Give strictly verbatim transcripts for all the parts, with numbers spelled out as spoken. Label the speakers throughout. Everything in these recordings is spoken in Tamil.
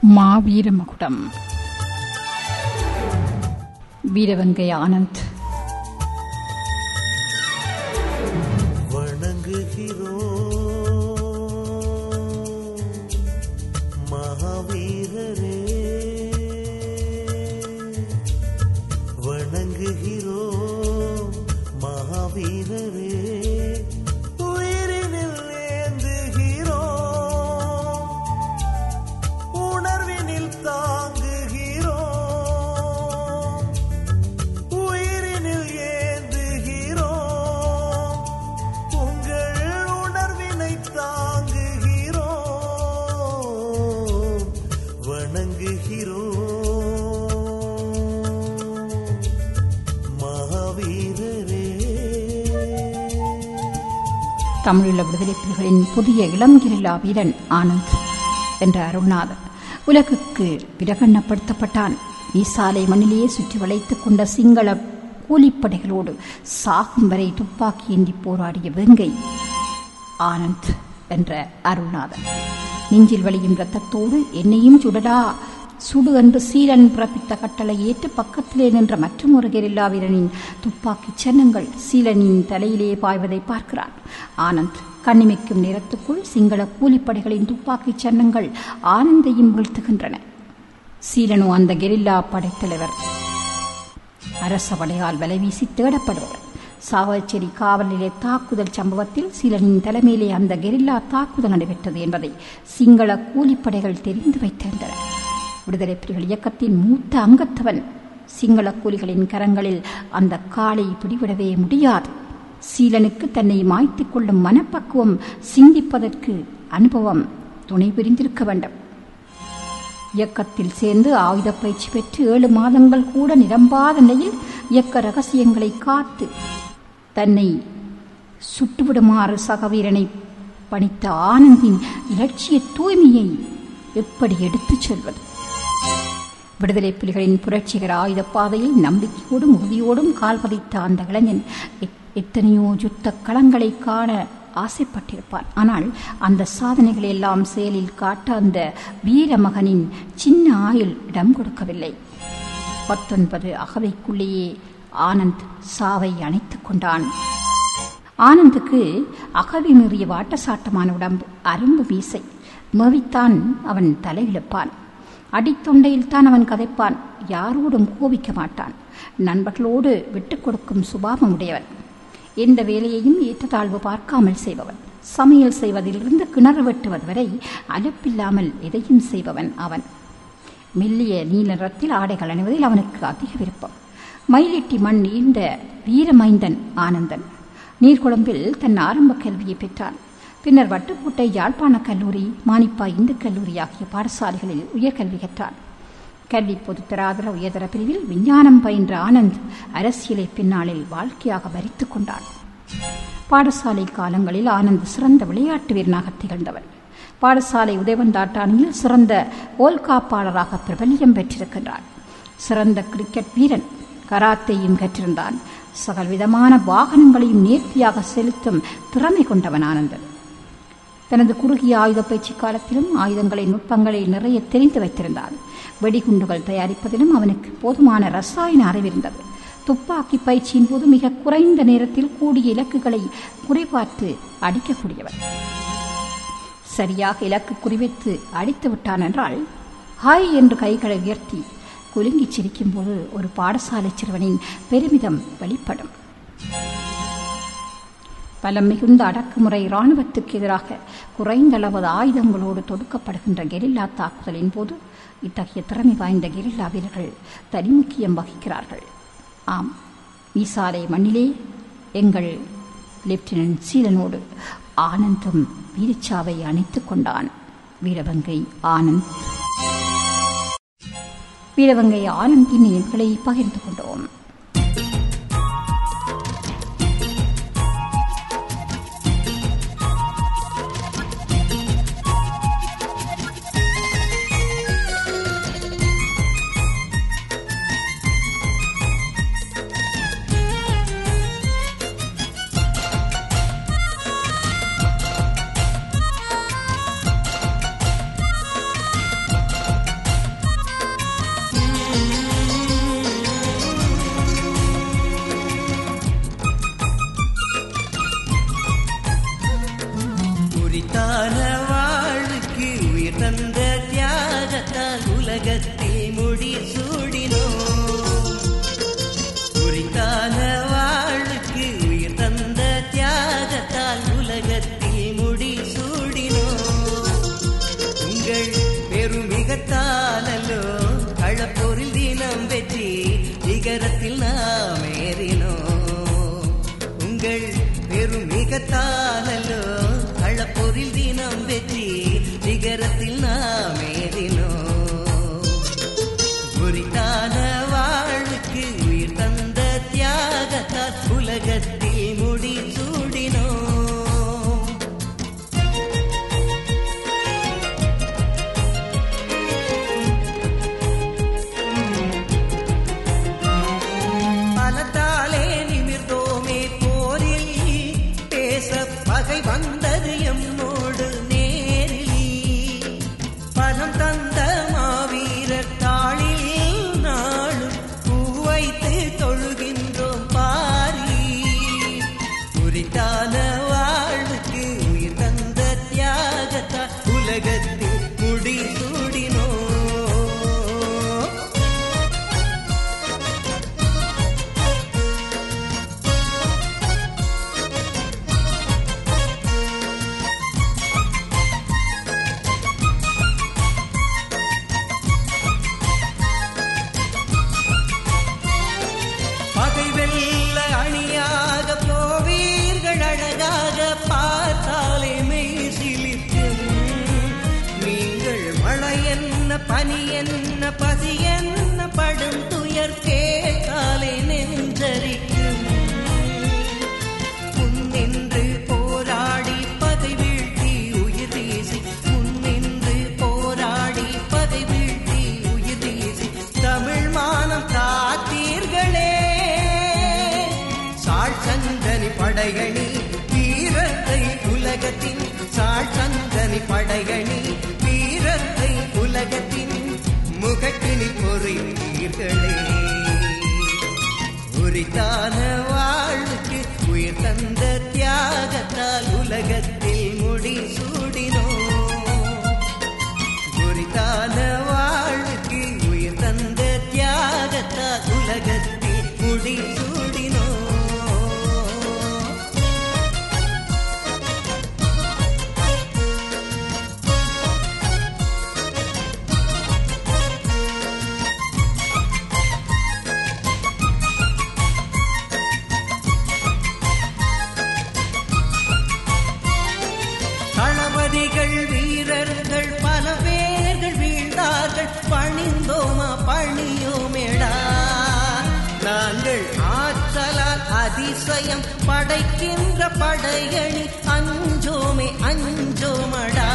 Speaker 1: மாவீரமகுடம். வீரவங்கை ஆனந்த்.
Speaker 2: மகாவீரரே வணங்குகிறோ, மகாவீரரே உயிரினில் ஏந்துகிறோ, உணர்வினில் தாங்குகிறோ, உயிரினில் ஏந்துகிறோ, உங்கள் உணர்வினை தாங்குகிறோ, வணங்குகிறோ மகாவீரரே.
Speaker 1: தமிழீழ விடுதலை புலிகளின் புதிய இளம் கெரில்லா வீரன் ஆனந்த் என்ற அருள்நாதன் உலகுக்கு பிரகடனப்படுத்தப்பட்டான். ஈசாலை மண்ணிலேயே சுற்றி வளைத்துக் கொண்ட சிங்கள கூலிப்படைகளோடு சாகும் வரை துப்பாக்கி ஏந்தி போராடிய வேங்கை ஆனந்த் என்ற அருள்நாதன். நெஞ்சில் வலியும் இரத்தத்தோடு என்னையும் சுடடா சுடு என்று சீலன் பிறப்பித்த கட்டளை ஏற்று பக்கத்திலே நின்ற மற்றும் ஒரு கெரில்லா வீரனின் துப்பாக்கி சின்னங்கள் சீலனின் தலையிலே பாய்வதை பார்க்கிறான். ஆனந்த் கண்ணிமைக்கும் நேரத்துக்குள் சிங்கள கூலிப்படைகளின் துப்பாக்கி சின்னங்கள் ஆனந்தையும் வீழ்த்துகின்றன. சீலனோ அந்த கெரில்லா படைத்தலைவர், அரச படையால் வலைவீசி தேடப்படுபவர். சாவச்சேரி காவல் நிலைய தாக்குதல் சம்பவத்தில் சீலனின் தலைமையிலே அந்த கெரில்லா தாக்குதல் நடைபெற்றது என்பதை சிங்கள கூலிப்படைகள் தெரிந்து வைத்திருந்தன. விடுதலை புலிகள் இயக்கத்தின் மூத்த அங்கத்தவன். சிங்கள கூலிகளின் கரங்களில் அந்த காலை பிடிவிடவே முடியாது. சீலனுக்கு தன்னை மாய்த்துக் கொள்ளும் மனப்பக்குவம், சிந்திப்பதற்கு அனுபவம் துணை புரிந்திருக்க வேண்டும். இயக்கத்தில் சேர்ந்து ஆயுத பயிற்சி பெற்று ஏழு மாதங்கள் கூட நிரம்பாத நிலையில் இயக்க ரகசியங்களை காத்து தன்னை சுட்டுவிடுமாறு சகவீரனை பணித்த ஆனந்தின் இலட்சிய தூய்மையை எப்படி எடுத்துச் செல்வது? விடுதலை புலிகளின் புரட்சிகர ஆயுத பாதையில் நம்பிக்கையோடும் உறுதியோடும் கால் பதித்த அந்த இளைஞன் எத்தனையோ யுத்த களங்களை காண ஆசைப்பட்டிருப்பான். ஆனால் அந்த சாதனைகளை எல்லாம் செயலில் காட்ட அந்த வீரமகனின் சின்ன ஆயுள் இடம் கொடுக்கவில்லை. பத்தொன்பது அகவைக்குள்ளேயே ஆனந்த் சாவை அணைத்துக் கொண்டான். ஆனந்துக்கு அகவை மீறிய வாட்டசாட்டமான உடம்பு, அரும்பு மீசை, மேவித்தான் அவன் தலையிழப்பான். அடித்தொண்டையில் தான் அவன் கதைப்பான். யாரோடும் கோபிக்க மாட்டான். நண்பர்களோடு விட்டுக் கொடுக்கும் சுபாவம் உடையவன். எந்த வேலையையும் ஏற்றத்தாழ்வு பார்க்காமல் செய்பவன். சமையல் செய்வதிலிருந்து கிணறு வெட்டுவது வரை அலுப்பில்லாமல் எதையும் செய்பவன் அவன். மெல்லிய நீல நிறத்தில் ஆடைகள் அணிவதில் அவனுக்கு அதிக விருப்பம். மயிலிட்டி மண் ஈர்ந்த வீரமைந்தன் ஆனந்தன். நீர்கொழும்பில் தன் ஆரம்ப கல்வியை பெற்றான். பின்னர் வட்டுக்கோட்டை யாழ்ப்பாண கல்லூரி, மானிப்பா இந்து கல்லூரி ஆகிய பாடசாலைகளில் உயர்கல்வி கற்றான். கல்வி பொதுத்தராதர உயர்தர பிரிவில் விஞ்ஞானம் பயின்ற ஆனந்த் அரசியலை பின்னாளில் வாழ்க்கையாக வரித்துக் கொண்டான். பாடசாலை காலங்களில் ஆனந்த் சிறந்த விளையாட்டு வீரனாக திகழ்ந்தவன். பாடசாலை உதயவந்தாட்டானியில் சிறந்த கோல்காப்பாளராக பிரபல்யம் பெற்றிருக்கின்றான். சிறந்த கிரிக்கெட் வீரன். கராத்தையும் கற்றிருந்தான். சகல்விதமான வாகனங்களையும் நேர்த்தியாக செலுத்தும் திறமை கொண்டவன் ஆனந்தன். தனது குறுகிய ஆயுத பயிற்சி காலத்திலும் ஆயுதங்களை நுட்பங்களை நிறைய தெரிந்து வைத்திருந்தான். வெடிகுண்டுகள் தயாரிப்பதிலும் அவனுக்கு போதுமான ரசாயன அறிவிருந்தது. துப்பாக்கி பயிற்சியின் போது மிக குறைந்த நேரத்தில் கூடிய இலக்குகளை குறிபார்த்து அடிக்கக்கூடியவன். சரியாக இலக்கு குறிவைத்து அடித்து விட்டான் என்றால் ஹாய் என்று கைகளை உயர்த்தி குலுங்கி சிரிக்கும் போது ஒரு பாடசாலை சிறுவனின் பெருமிதம் வெளிப்படும். பலம் மிகுந்த அடக்குமுறை இராணுவத்துக்கு எதிராக குறைந்தளவு ஆயுதங்களோடு தொடுக்கப்படுகின்ற கெரில்லா தாக்குதலின் போது இத்தகைய திறமை வாய்ந்த கெரில்லா வீரர்கள் தனிமுக்கியம் வகிக்கிறார்கள். ஆம், ஈசாலை மண்ணிலே எங்கள் லெப்டினன்ட் சீலனோடு ஆனந்தும் வீரச்சாவை அணைத்துக் கொண்டான். வீரவங்கை ஆனந்த். வீரவங்கை ஆனந்தின் நினைவுகளை பகிர்ந்து கொண்டோம்.
Speaker 3: உலகத்தில் முடி சூடினோம். குறித்தான வாழ்வுக்கு உயிர் தந்த தியாகத்தால் உலகத்தில் முடி சூடினோம். உங்கள் பெருமிகத்தாலோ களப்போரில் தினம் வெற்றி சிகரத்தில் நாம் ஏறினோம். உங்கள் பெருமிகத்தாலோ களப்போரில் தினம் வெற்றி சிகரத்தில் நாம் ஏறினோம். குறித்தான வாழ்வுக்கு உயிர் தந்த தியாகத்தால் உலகத்தில் முடி சூடினோம். பலத்தாலே நிமிர்ந்தோமே போரில் பேச பகை வந்தது எம்மோடு நேரில். பலம் தந்த மாவீரர் தாளில் நாளும் பூவைத்து தொழுகின்றோம் பாரி. குறித்தான வாழ்வுக்கு உயிர் தந்த தியாகத்தால் உலகத்தில் முடி சூடினோம். பகை வெல்ல அணியாக போவீர்கள் அழகாக பார்த்தாலே மெய் சிலிர்க்கும். நீங்கள் மழை என்ன பனி என்ன பசி என்ன படும் துயர் கேட்டாலே நெஞ்சரிக்கும். முன்னின்று போராடி பகை வீழ்த்தி உயிர் வீசி முன்னின்று போராடி பகை வீழ்த்தி உயிர் வீசி தமிழ் மானம் காத்தீர்களே. சாழ்சந்தனி படையணி வீரத்தை உலகத்தின் சாழ்சந்தனி படையணி வீரத்தை உலகத்தின் முகட்டினில் பொறித்தீர்களே. உரித்தான வாழ்வுக்கு உயிர் தந்த தியாகத்தால் உலகத்தில் முடி சூடினோம். உரித்தான வாழ்வுக்கு உயிர் தந்த தியாகத்தால் உலகத்தில் முடி சூடினோம். தளபதிகள் வீரர்கள் பல பேர்கள் வீழ்ந்தார்கள் பணிந்தோமா பணியோமேடா. நாங்கள் ஆற்றலால் அதிசயம் படைக்கின்ற படையணி அஞ்சோமே அஞ்சோமடா.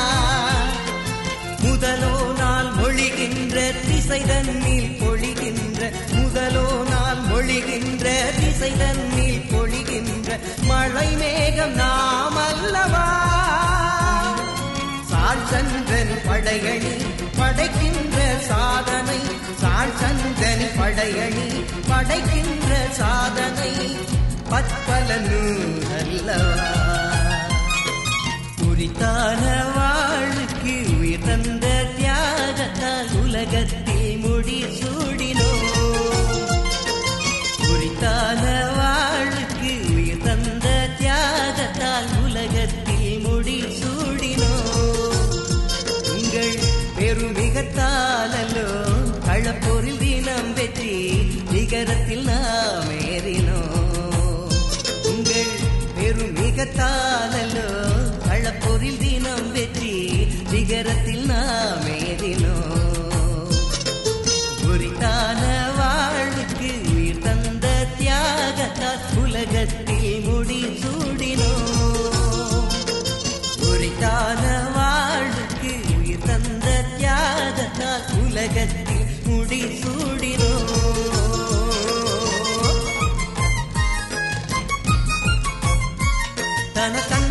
Speaker 3: முதலோ நாள் மொழிகின்ற திசை தன்னில் பொழிகின்ற முதலோ நாள் மொழிகின்ற திசை தன்னில் பொழிகின்ற மழை மேகம் நாம் அல்லவா. சாழ்சந்தனி படையணி படைக்கின்ற சாதனை சாழ்சந்தனி படையணி படைக்கின்ற சாதனை பற்பல நூறல்லவா. குறித்தான வாழ்வுக்கு உயிர் தந்த தியாகத்தால் உலகத்தில் முடி சூடினோம். குறித்தான வாழ்வுக்கு உயிர் தந்த தியாகத்தால் உலகத்தில் முடி சூடினோம். உங்கள் பெருமிகத்தாலோ களப்போரில் தினம் வெற்றி சிகரத்தில் நாம் ஏறினோம். உங்கள் பெருமிகத்தாலோ களப்போரில் தினம் வெற்றி சிகரத்தில் நாம் ஏறினோம். குறித்தான வாழ்வுக்கு உயிர் தந்த தியாகத்தால் உலகத்தில் முடி சூடினோம். குறித்தான வாழ்வுக்கு உயிர் தந்த தியாகத்தால் உலகத்தில் முடி சூடினோம். தன